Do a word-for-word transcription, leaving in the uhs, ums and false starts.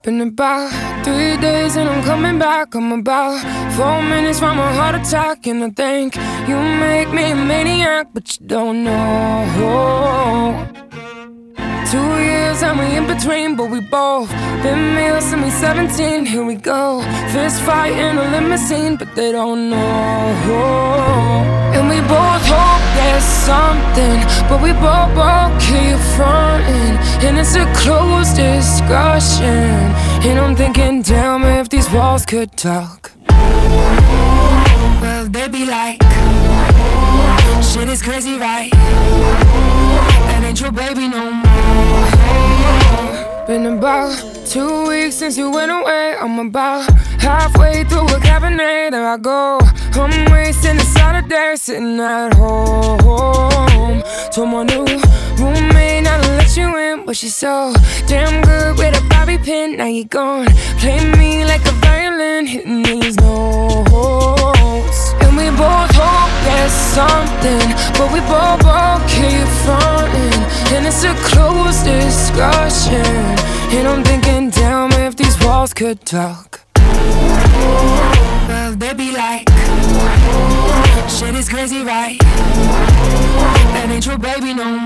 Been about three days and I'm coming back. I'm about four minutes from a heart attack. And I think you make me a maniac, but you don't know. Two years and we in between, but we both been male since we seventeen. Here we go, fist fight in a limousine, but they don't know. And we both hope there's something, but we both, both keep fronting. And it's a closed discussion. And I'm thinking, damn, if these walls could talk, well, they'd be like, shit is crazy, right? That ain't your baby no more. Been about two weeks since you went away. I'm about halfway through a Cabernet. There I go, I'm wasting a Saturday sitting at home. Told my new roommate not to let you in, but she's so damn good with a bobby pin. Now you gone, play me like a violin, hitting these notes. And we both hope there's something, but we both, both keep fronting. And it's a closed discussion. And I'm thinking, damn, if these walls could talk, well, they'd be like, shit is crazy, right? That ain't your baby no more.